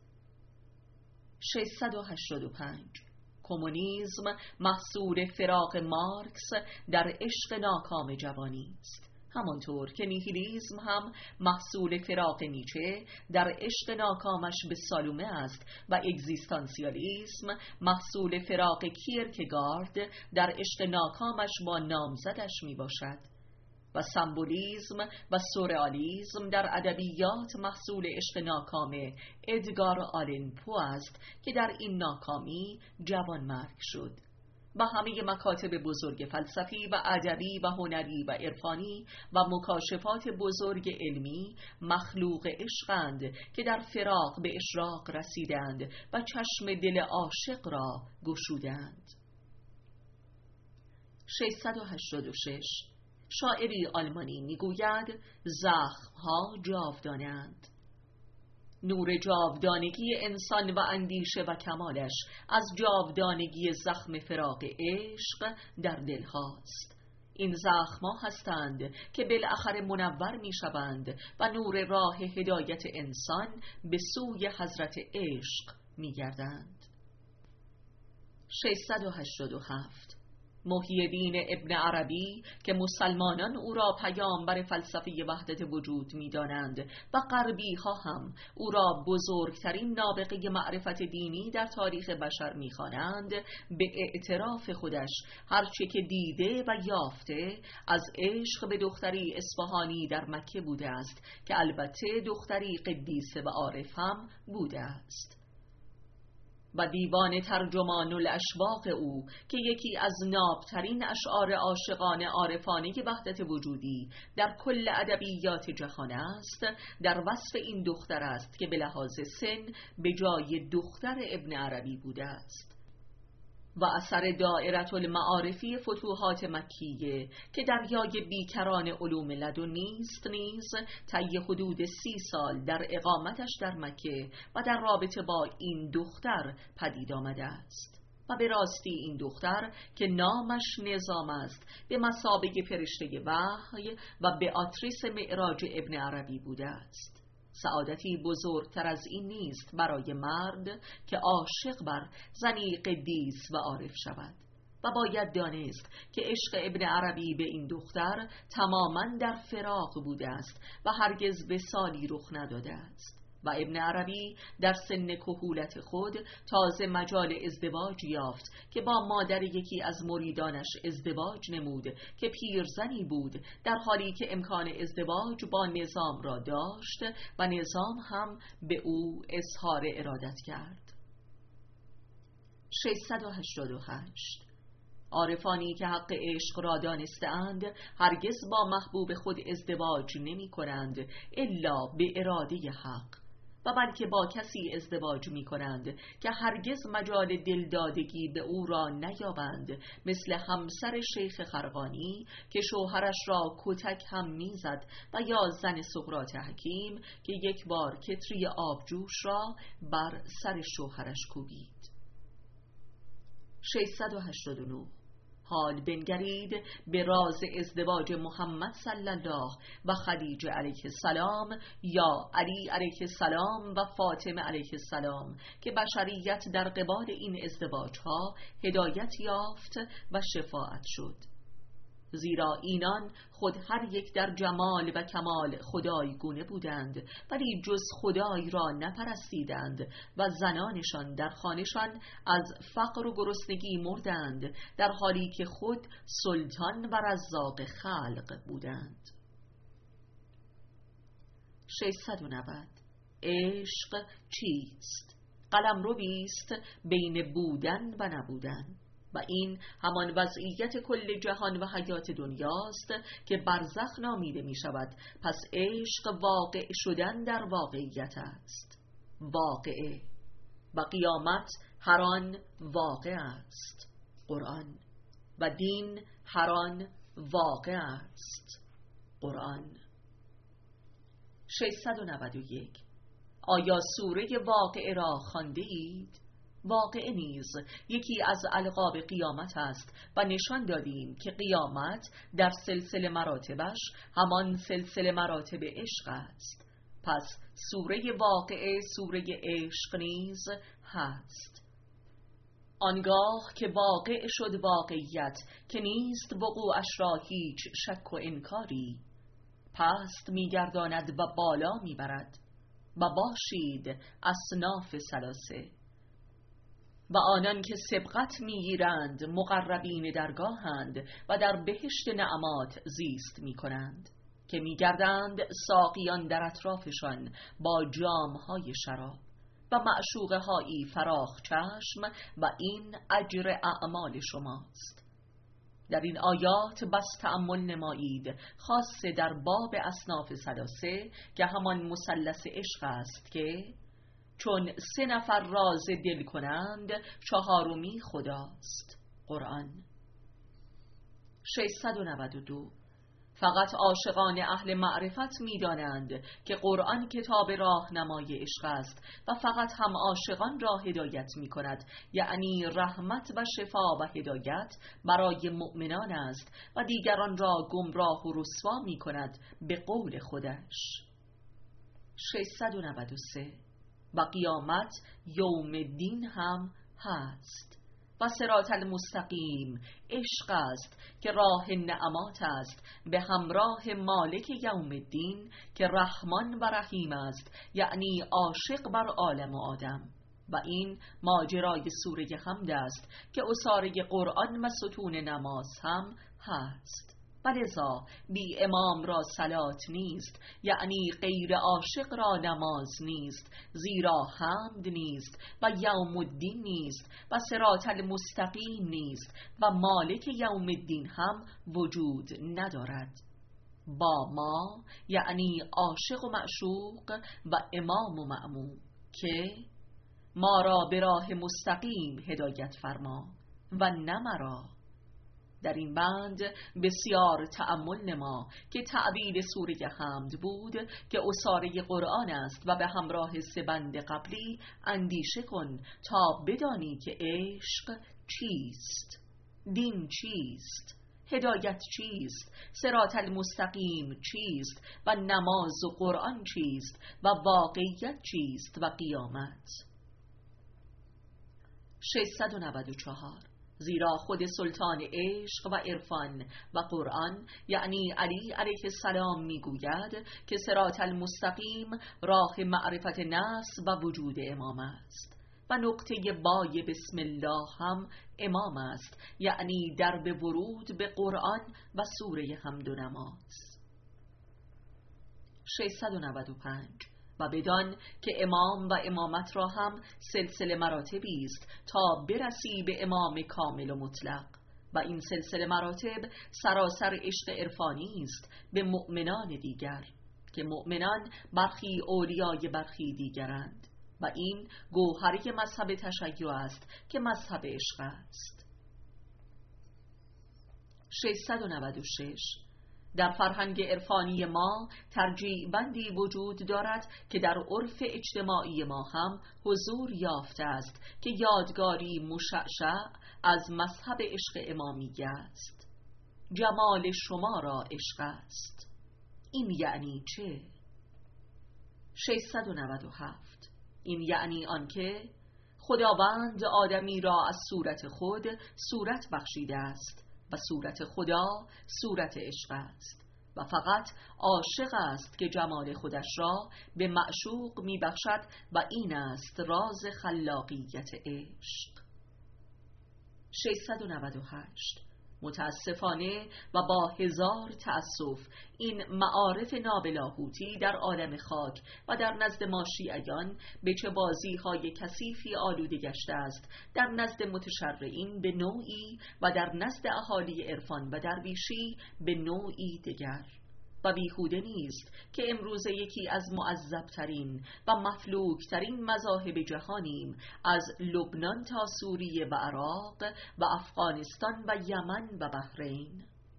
685 کمونیسم محصول فراق مارکس در عشق ناکام جوانی است، همانطور که نیهیلیسم هم محصول فراق نیچه در عشق ناکامش به سالومه است و اگزیستانسیالیسم محصول فراق کیرکگارد در عشق ناکامش با نامزدش می باشد، و سمبولیسم و سورئالیسم در ادبیات محصول عشق ناکام ادگار آلن پو است که در این ناکامی جوانمرگ شد. و همه مکاتب بزرگ فلسفی و ادبی و هنری و عرفانی و مکاشفات بزرگ علمی مخلوق عشقند که در فراق به اشراق رسیدند و چشم دل عاشق را گشودند. 686 شاعری آلمانی میگوید زخم‌ها جاودانند. نور جاودانگی انسان و اندیشه و کمالش از جاودانگی زخم فراق عشق در دل هاست. این زخم‌ها هستند که بالاخره منور می شوند و نور راه هدایت انسان به سوی حضرت عشق می گردند. 687 محی الدین ابن عربی که مسلمانان او را پیامبر فلسفه وحدت وجود می دانند و غربی ها هم او را بزرگترین نابغه معرفت دینی در تاریخ بشر می خوانند، به اعتراف خودش هرچه که دیده و یافته از عشق به دختری اصفهانی در مکه بوده است که البته دختری قدیسه و عارف هم بوده است، و دیوان ترجمان الاشواق او که یکی از نابترین اشعار عاشقانه عارفانه وحدت وجودی در کل ادبیات جهان است، در وصف این دختر است که به لحاظ سن به جای دختر ابن عربی بوده است. و اثر دائره المعارفی فتوحات مکیه که دریای بیکران علوم لدنی است نیز طی حدود 30 سال در اقامتش در مکه و در رابطه با این دختر پدید آمده است. و به راستی این دختر که نامش نظام است به مثابه فرشته وحی و به آتریس معراج ابن عربی بوده است. سعادتی بزرگتر از این نیست برای مرد که عاشق بر زنی قدیس و عارف شود. و باید دانست که عشق ابن عربی به این دختر تماماً در فراق بوده است و هرگز وصالی رخ نداده است. و ابن عربی در سن کهولت خود تازه مجال ازدواج یافت که با مادر یکی از مریدانش ازدواج نمود که پیرزنی بود، در حالی که امکان ازدواج با نظام را داشت و نظام هم به او اظهار ارادت کرد. 688 عارفانی که حق عشق را دانسته‌اند هرگز با محبوب خود ازدواج نمی کنند الا به اراده حق، و بلکه با کسی ازدواج می کنند که هرگز مجال دلدادگی به او را نیابند، مثل همسر شیخ خرقانی که شوهرش را کتک هم میزد و یا زن سقراط حکیم که یک بار کتری آبجوش را بر سر شوهرش کوبید. 689 حال بنگرید به راز ازدواج محمد صلی الله و خدیجه علیه السلام یا علی علیه السلام و فاطمه علیه السلام که بشریت در قبال این ازدواج ها هدایت یافت و شفاعت شد. زیرا اینان خود هر یک در جمال و کمال خدای گونه بودند، ولی جز خدای را نپرستیدند و زنانشان در خانشان از فقر و گرسنگی مردند، در حالی که خود سلطان و رزاق خلق بودند. 690 عشق چیست؟ قلمروی است بین بودن و نبودن، و این همان وضعیت کل جهان و حیات دنیاست که برزخ نامیده می شود. پس عشق واقع شدن در واقعیت است، واقعه، و قیامت هر آن واقع است، قرآن، و دین هر آن واقع است، قرآن. 691 آیا سوره واقعه را خوانده اید؟ واقعه نیز یکی از القاب قیامت است و نشان دادیم که قیامت در سلسله مراتبش همان سلسله مراتب عشق است. پس سوره واقعه سوره عشق نیز هست. آنگاه که واقع شد واقعیت که نیست وقوعش را هیچ شک و انکاری، پست میگرداند و بالا میبرد. و باشید اصناف ثلاثه، و آنان که سبقت میگیرند مقربین درگاهند و در بهشت نعمات زیست میکنند که میگردند ساقیان در اطرافشان با جامهای شراب، و معشوقه هایی فراخ چشم و این اجر اعمال شماست. در این آیات بس تأمل نمایید، خاصه در باب اصناف ثلاثه که همان مثلث عشق است که چون 3 نفر راز دل کنند 4می خداست. قرآن. 692. فقط عاشقان اهل معرفت می دانند که قرآن کتاب راهنمای عشق است و فقط هم عاشقان را هدایت می کند، یعنی رحمت و شفا و هدایت برای مؤمنان است و دیگران را گمراه و رسوا می کند به قول خودش. 693. و قیامت یوم دین هم هست و صراط المستقیم عشق است که راه نعمات است به همراه مالک یوم الدین که رحمان و رحیم است، یعنی عاشق بر عالم و آدم. و این ماجرای سوره حمد است که اساره قرآن و ستون نماز هم هست. ولذا بی امام را صلات نیست، یعنی غیر عاشق را نماز نیست، زیرا حمد نیست و یوم الدین نیست و صراط المستقیم نیست و مالک یوم الدین هم وجود ندارد. با ما یعنی عاشق و معشوق و امام و مأموم که ما را به راه مستقیم هدایت فرما و نه مرا. در این بند بسیار تأمل نما که تعبیر سوره حمد بود که اساره قرآن است و به همراه 3 بند قبلی اندیشه کن تا بدانی که عشق چیست، دین چیست، هدایت چیست، صراط المستقیم چیست و نماز و قرآن چیست و واقعیت چیست و قیامت. 694. زیرا خود سلطان عشق و عرفان و قرآن یعنی علی علیه السلام میگوید که صراط المستقیم راه معرفت نفس و وجود امام است و نقطه بای بسم الله هم امام است، یعنی درب ورود به قرآن و سوره حمد و نماز. 695. و بدان که امام و امامت را هم سلسله مراتبی است تا برسی به امام کامل و مطلق و این سلسله مراتب سراسر عشق عرفانی است به مؤمنان دیگر که مؤمنان برخی اولیای برخی دیگرند و این گوهری مذهب تشیع است که مذهب عشق است. 696. در فرهنگ عرفانی ما ترجیع بندی وجود دارد که در عرف اجتماعی ما هم حضور یافته است که یادگاری مشعشع از مذهب عشق امامیه است. جمال شما را عشق است. این یعنی چه؟ 697. این یعنی آنکه خداوند آدمی را از صورت خود صورت بخشیده است و صورت خدا صورت عشق است و فقط عاشق است که جمال خودش را به معشوق می بخشد و این است راز خلاقیت عشق. 698. متاسفانه و با 1000 تأسف این معارف نابلاهوتی در عالم خاک و در نزد ما شیعیان به چه بازی‌های کثیفی آلوده گشته است، در نزد متشرعین به نوعی و در نزد اهالی عرفان و درویشی به نوعی دیگر. و بیهوده نیست که امروز یکی از معذبترین و مفلوکترین مذاهب جهانیم، از لبنان تا سوریه و عراق و افغانستان و یمن و بحرین.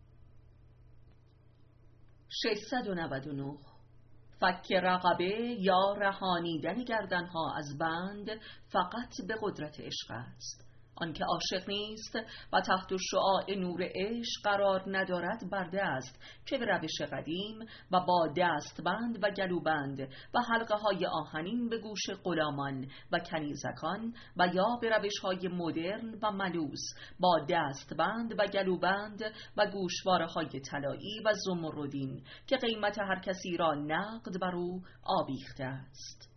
699. فک رقبه یا رهانیدن گردنها از بند فقط به قدرت عشق است. آنکه عاشق نیست و تحت شعاع نور عشق قرار ندارد برده است، چه به روش قدیم و با دستبند و گلوبند و حلقه های آهنین به گوش غلامان و کنیزکان و یا به روش های مدرن و ملوس با دستبند و گلوبند و گوشواره های طلایی و زمردین که قیمت هر کسی را نقد بر او آویخته است.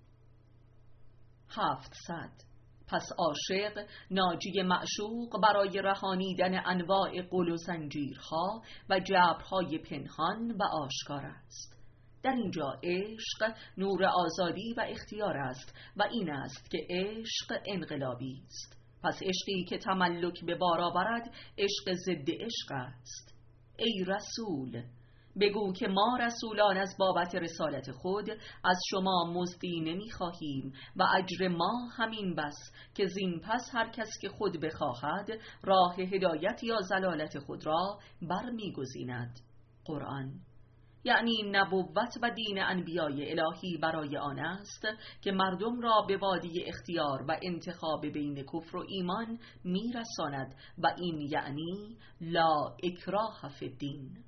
700. پس عاشق ناجی معشوق برای رهانیدن انواع قل و زنجیرها و جبرهای پنهان و آشکار است. در اینجا عشق نور آزادی و اختیار است و این است که عشق انقلابی است. پس عشقی که تملک به بار آورد عشق ضد عشق است. ای رسول، بگو که ما رسولان از بابت رسالت خود از شما مزدی نمی خواهیم و اجر ما همین بس که زین پس هر کس که خود بخواهد راه هدایت یا ضلالت خود را بر می گزیند. قرآن. یعنی نبوت و دین انبیای الهی برای آن است که مردم را به وادی اختیار و انتخاب بین کفر و ایمان می رساند و این یعنی لا اکراه فی الدین.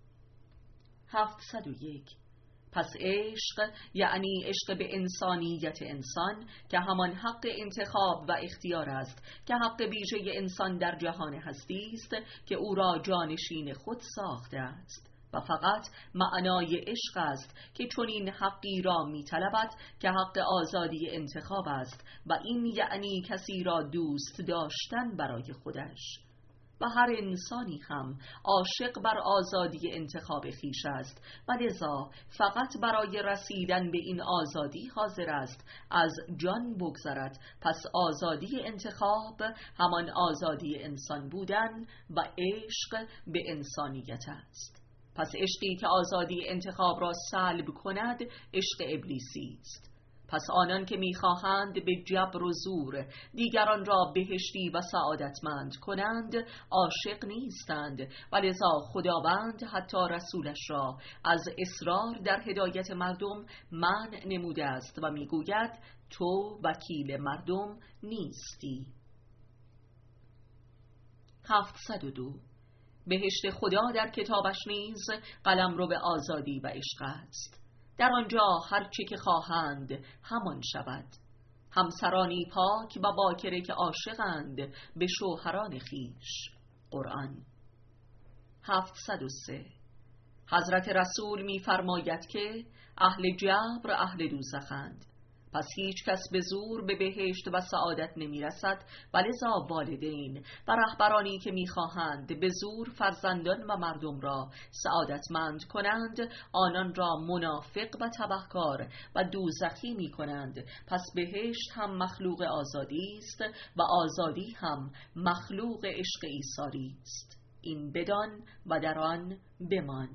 701. پس عشق یعنی عشق به انسانیت انسان که همان حق انتخاب و اختیار است که حق ویژه انسان در جهان هستی است که او را جانشین خود ساخته است و فقط معنای عشق است که چنین حقی را می‌طلبد که حق آزادی انتخاب است و این یعنی کسی را دوست داشتن برای خودش و هر انسانی هم عاشق بر آزادی انتخاب خویش است و لذا فقط برای رسیدن به این آزادی حاضر است از جان بگذرد. پس آزادی انتخاب همان آزادی انسان بودن و عشق به انسانیت است. پس عشقی که آزادی انتخاب را سلب کند عشق ابلیسی است. پس آنان که می‌خواهند به جبر و زور دیگران را بهشتی و سعادتمند کنند عاشق نیستند و لذا خداوند حتی رسولش را از اصرار در هدایت مردم منع نموده است و می‌گوید تو وکیل مردم نیستی. 702. بهشت خدا در کتابش نیز قلمرو به آزادی و عشق است. در آنجا هر چه که خواهند همان شود. همسرانی پاک و باکره که عاشقند به شوهران خویش. قرآن. 703. حضرت رسول می‌فرماید که اهل جبر اهل دوزخند. پس هیچ کس به زور به بهشت و سعادت نمی رسد و لذا والدین و رهبرانی که می خواهند به زور فرزندان و مردم را سعادتمند کنند آنان را منافق و تبهکار و دوزخی می کنند. پس بهشت هم مخلوق آزادی است و آزادی هم مخلوق عشق ایثاری است. این بدان و در آن بمان.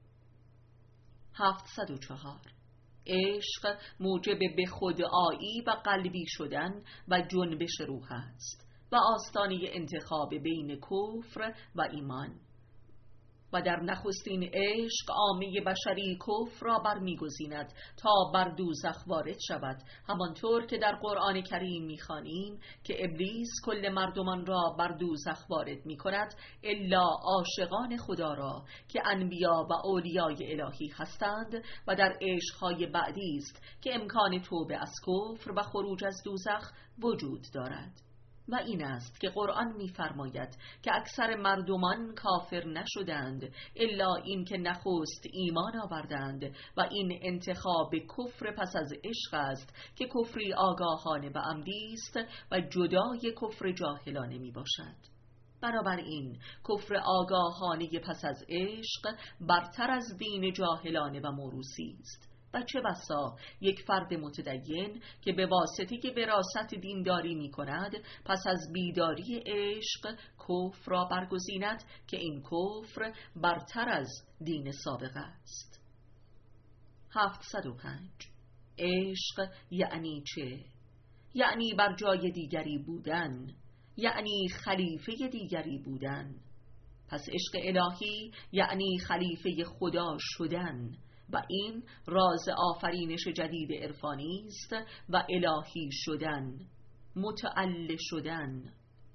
704. عشق موجب به خودآیی و قلبی شدن و جنبش روح است و آستانه انتخاب بین کفر و ایمان و در نخستین عشق عامه بشری کفر را برمیگزیند تا بر دوزخ وارد شود، همانطور که در قرآن کریم می‌خوانیم که ابلیس کل مردمان را بر دوزخ وارد می‌کند الا عاشقان خدا را که انبیا و اولیای الهی هستند و در عشق‌های بعدی است که امکان توبه از کفر و خروج از دوزخ وجود دارد. و این است که قرآن می‌فرماید که اکثر مردمان کافر نشدند الا این که نخست ایمان آوردند و این انتخاب کفر پس از عشق است که کفری آگاهانه و عمدی است و جدای کفر جاهلانه میباشد. بنابراین کفر آگاهانه پس از عشق برتر از دین جاهلانه و موروثی است و چه بسا یک فرد متدین که به واسطه وراثت دینداری می کند پس از بیداری عشق کفر را برگزیند که این کفر برتر از دین سابق است. 705. عشق یعنی چه؟ یعنی بر جای دیگری بودن، یعنی خلیفه دیگری بودن. پس عشق الهی یعنی خلیفه خدا شدن و این راز آفرینش جدید عرفانی است و الهی شدن، متعال شدن.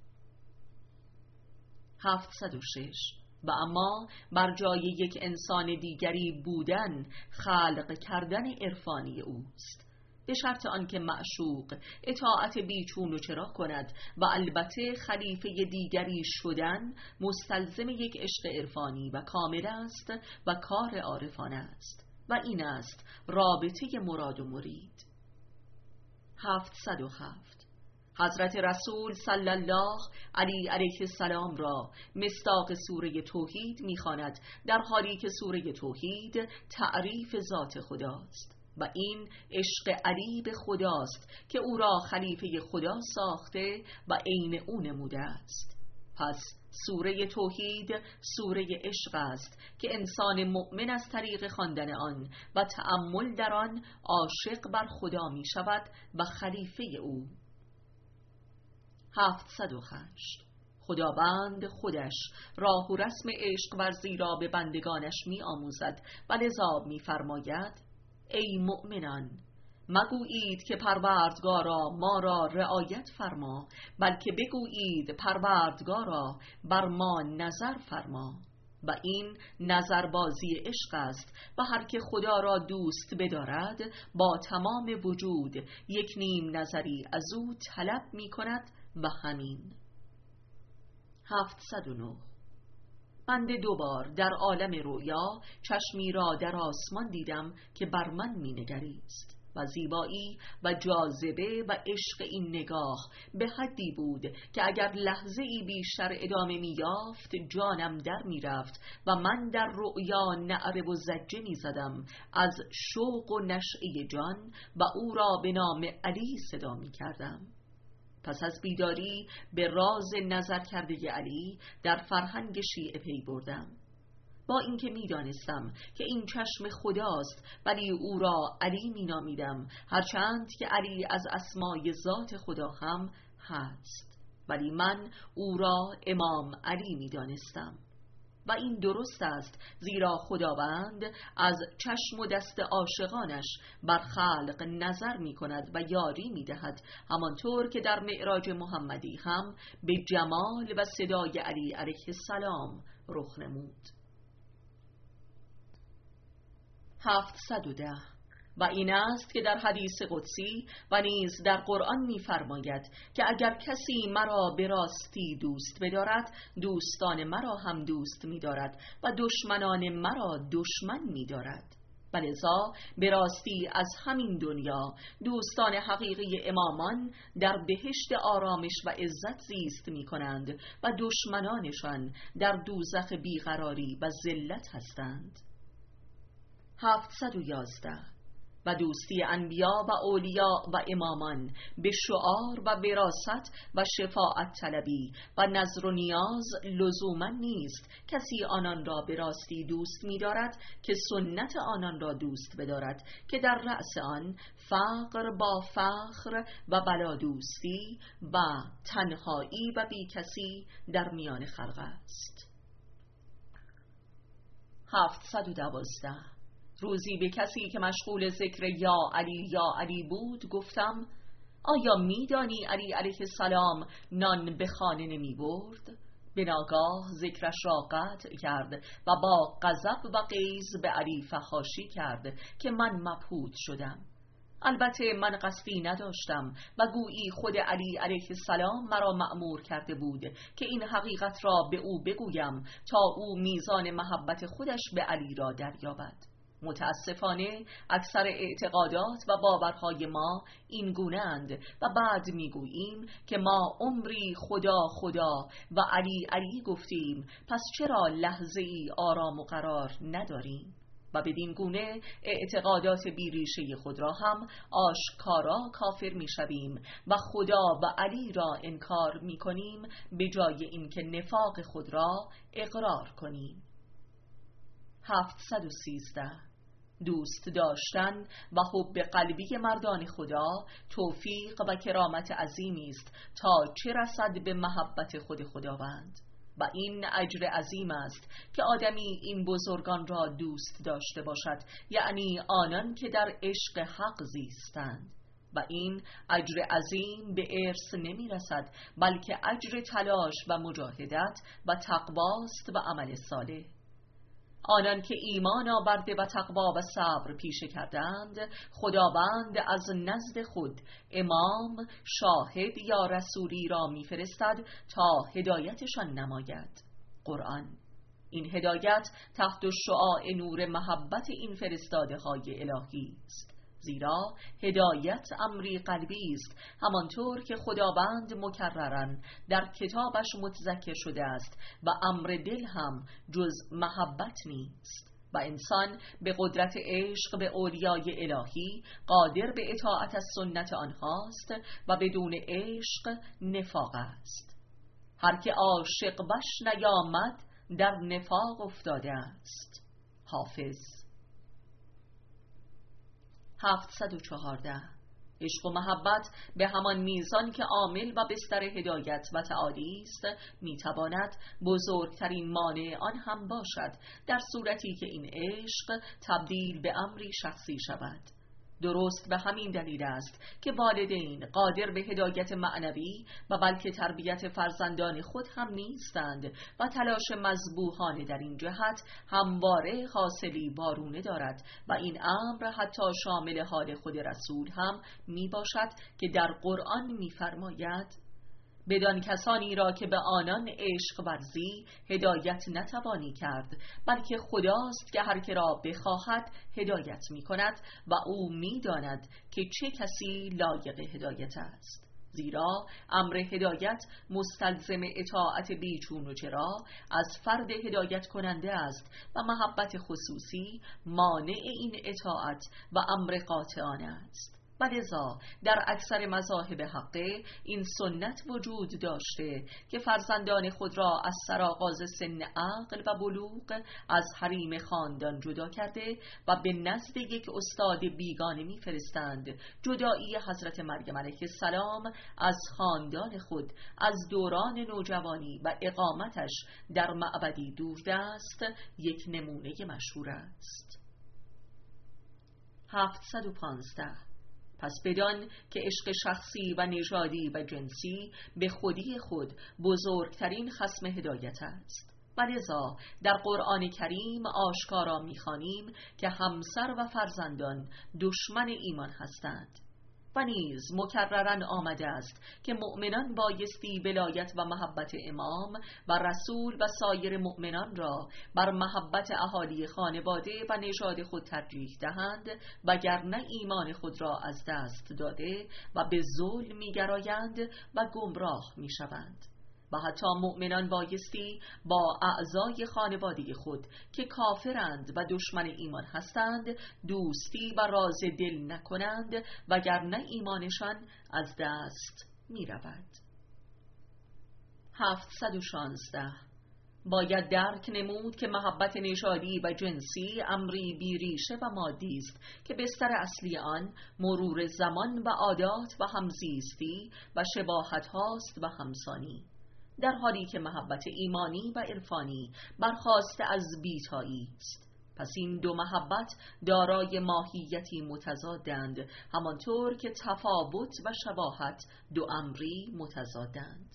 706. و اما بر جای یک انسان دیگری بودن خلق کردن عرفانی اوست، به شرط آنکه معشوق اطاعت بیچون و چرا کند و البته خلیفه دیگری شدن مستلزم یک عشق عرفانی و کامل است و کار عارفانه است و این است رابطه مراد و مرید. 707. حضرت رسول صلی الله علیه السلام را مصداق سوره توحید می‌خواند، در حالی که سوره توحید تعریف ذات خداست و این عشق علی به خداست که او را خلیفه خدا ساخته و عین او نموده است. پس سوره توحید سوره عشق است که انسان مؤمن از طریق خواندن آن و تأمل در آن عاشق بر خدا می شود و خلیفه او. 708 خداوند خودش راه و رسم عشق ورزی را به بندگانش می آموزد و لذا می فرماید: ای مؤمنان، مگویید که پروردگارا ما را رعایت فرما، بلکه بگویید پروردگارا بر ما نظر فرما. و این نظربازی عشق است و هر که خدا را دوست بدارد با تمام وجود یک نیم نظری از او طلب می کند و همین. 709 بنده 2 بار در عالم رویا چشمی را در آسمان دیدم که بر من می نگریست و زیبایی و جاذبه و عشق این نگاه به حدی بود که اگر لحظه ای بیشتر ادامه می یافت جانم در می رفت و من در رؤیا نعره و زجه می زدم از شوق و نشأه جان و او را به نام علی صدا می کردم. پس از بیداری به راز نظر کرده علی در فرهنگ شیعه پی بردم، با اینکه میدانستم که این چشم خداست ولی او را علی می نامیدم، هرچند که علی از اسمای ذات خدا هم هست، ولی من او را امام علی می دانستم. و این درست است، زیرا خداوند از چشم و دست عاشقانش بر خلق نظر می کند و یاری می دهد، همانطور که در معراج محمدی هم به جمال و صدای علی علیه السلام رخ نمود. 710 و این است که در حدیث قدسی و نیز در قرآن می فرماید که اگر کسی مرا به راستی دوست بدارد، دوستان مرا هم دوست می دارد و دشمنان مرا دشمن می دارد. ولذا به راستی از همین دنیا دوستان حقیقی امامان در بهشت آرامش و عزت زیست می کنند و دشمنانشان در دوزخ بیقراری و ذلت هستند. 711 و دوستی انبیا و اولیاء و امامان به شعار و وراثت و شفاعت طلبی و نظر و نیاز لزوما نیست کسی آنان را به راستی دوست می دارد که سنت آنان را دوست بدارد که در رأس آن فقر با فخر و بلا دوستی و تنهایی و بی کسی در میان خلق است. 712 روزی به کسی که مشغول ذکر یا علی بود گفتم: آیا میدانی علی علیه السلام نان به خانه نمی برد؟ به ناگاه ذکرش را قطع کرد و با غضب و غیظ به علی فحاشی کرد که من مبهوت شدم. البته من قصدی نداشتم و گویی خود علی علیه السلام مرا مأمور کرده بود که این حقیقت را به او بگویم تا او میزان محبت خودش به علی را دریابد. متاسفانه اکثر اعتقادات و باورهای ما این گونه اند و بعد میگوییم که ما عمری خدا خدا و علی علی گفتیم، پس چرا لحظه ای آرام و قرار نداریم؟ و بدین گونه اعتقادات بیریشه خود را هم آشکارا کافر میشویم و خدا و علی را انکار میکنیم به جای اینکه نفاق خود را اقرار کنیم. 713 دوست داشتن و حب قلبی مردان خدا توفیق و کرامت عظیمی است تا چه رسد به محبت خود خداوند، و این اجر عظیم است که آدمی این بزرگان را دوست داشته باشد، یعنی آنان که در عشق حق زیستند. و این اجر عظیم به ارث نمی رسد، بلکه اجر تلاش و مجاهدت و تقواست و عمل صالح. آنان که ایمان آورده و تقوا و صبر پیشه کردند، خداوند از نزد خود امام، شاهد یا رسولی را میفرستد تا هدایتشان نماید. قرآن. این هدایت تحت شعاع نور محبت این فرستاده های الهی است زیرا هدایت امری قلبی است، همانطور که خداوند مکرراً در کتابش متذکر شده است و امر دل هم جز محبت نیست و انسان به قدرت عشق به اولیای الهی قادر به اطاعت از سنت آنهاست و بدون عشق نفاق است. هر که عاشق بش نیامد در نفاق افتاده است. حافظ. 714. عشق و محبت به همان میزان که عامل و بستر هدایت و تعالی است میتواند بزرگترین مانع آن هم باشد، در صورتی که این عشق تبدیل به امری شخصی شود. درست به همین دلیل است که والدین قادر به هدایت معنوی و بلکه تربیت فرزندان خود هم نیستند و تلاش مذبوحانه در این جهت همواره حاصلی وارونه دارد و این امر حتی شامل حال خود رسول هم می باشد که در قرآن می فرماید: بدان کسانی را که به آنان عشق ورزی هدایت نتوانی کرد، بلکه خداست که هر که را بخواهد هدایت می کند و او می داند که چه کسی لایق هدایت است. زیرا امر هدایت مستلزم اطاعت بیچون و چرا از فرد هدایت کننده است و محبت خصوصی مانع این اطاعت و امر قاطعانه است. و لذا در اکثر مذاهب حقه این سنت وجود داشته که فرزندان خود را از سرآغاز سن عقل و بلوغ از حریم خاندان جدا کرده و به نزد یک استاد بیگانه می‌فرستند. جدایی حضرت مریم علیه السلام از خاندان خود از دوران نوجوانی و اقامتش در معبدی دوردست یک نمونه مشهور است. 715. پس بدان که عشق شخصی و نژادی و جنسی به خودی خود بزرگترین خصم هدایت است و لذا در قرآن کریم آشکارا می‌خوانیم که همسر و فرزندان دشمن ایمان هستند و نیز مکرراً آمده است که مؤمنان بایستی ولایت و محبت امام و رسول و سایر مؤمنان را بر محبت اهالی خانواده و نژاد خود ترجیح دهند، وگرنه ایمان خود را از دست داده و به ظلم می‌گرایند و گمراه می‌شوند. و حتی مؤمنان بایستی با اعضای خانواده خود که کافرند و دشمن ایمان هستند دوستی و راز دل نکنند، وگرنه ایمانشان از دست می رود. 716. باید درک نمود که محبت نژادی و جنسی امری بیریشه و مادی است که بستر اصلی آن مرور زمان و عادات و همزیستی و شباهت هاست و همسانی، در حالی که محبت ایمانی و عرفانی برخاسته از بیتایی است. پس این دو محبت دارای ماهیتی متضادند، همانطور که تفاوت و شباهت دو امری متضادند.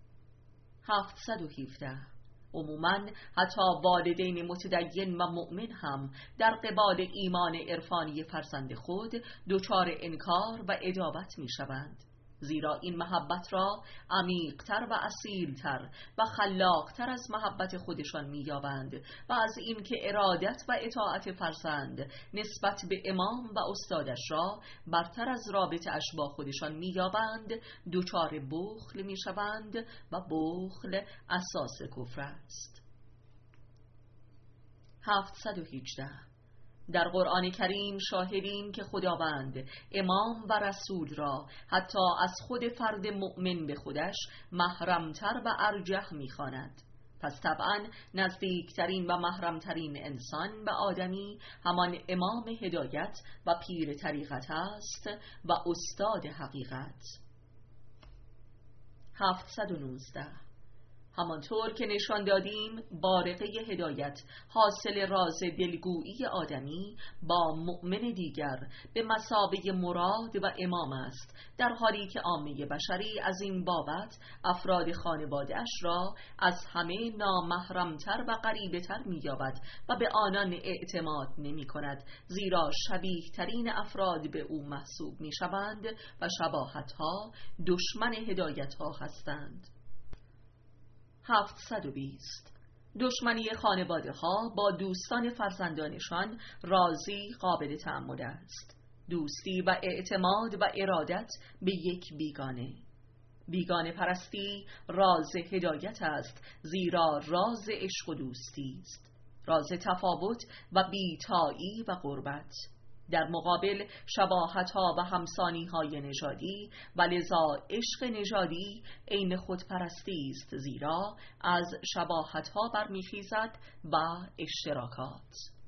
717. عموماً حتی والدین متدین و مؤمن هم در قبال ایمان عرفانی فرزند خود دچار انکار و عداوت می شوند، زیرا این محبت را عمیق‌تر و اصیل‌تر و خلاق‌تر از محبت خودشان می‌یابند و از این که ارادت و اطاعت فرزند نسبت به امام و استادش را برتر از رابطه‌اش با خودشان می‌یابند دچار بخل می‌شوند و بخل اساس کفر است. 718. در قرآن کریم شاهدیم که خداوند امام و رسول را حتی از خود فرد مؤمن به خودش محرمتر و ارجح می‌خواند. پس طبعا نزدیکترین و محرمترین انسان به آدمی همان امام هدایت و پیر طریقت است و استاد حقیقت. 719. همانطور که نشان دادیم بارقه هدایت حاصل راز دلگویی آدمی با مؤمن دیگر به مثابه مراد و امام است، در حالی که عامه بشری از این بابت افراد خانواده اش را از همه نامحرمتر و غریبه‌تر می‌یابد و به آنان اعتماد نمی کند، زیرا شبیه ترین افراد به او محسوب می شوند و شباهت ها دشمن هدایت ها هستند. 720. دشمنی خانواده ها با دوستان فرزندانشان رازی قابل تأمل است. دوستی و اعتماد و ارادت به یک بیگانه. بیگانه پرستی راز هدایت است، زیرا راز عشق و دوستی است، راز تفاوت و بیتایی و غربت. در مقابل شباهت‌ها و همسانی‌های نژادی و لذا عشق نژادی عین خودپرستی است، زیرا از شباهت‌ها برمیخیزد و اشتراکات.